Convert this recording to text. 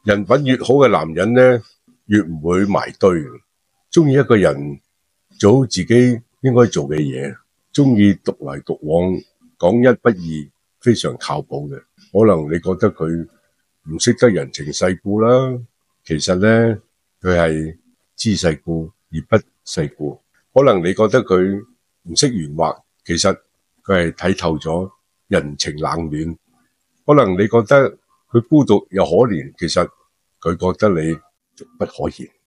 人品越好嘅男人呢，越唔會埋堆。中意一個人做好自己應該做嘅嘢，中意獨來獨往，講一不二，非常靠譜嘅。可能你覺得佢唔識得人情世故啦，其實呢，佢係知世故而不世故。可能你覺得佢唔識圓滑，其實佢係睇透咗人情冷暖。可能你覺得佢孤獨又可憐，其實佢覺得你俗不可言。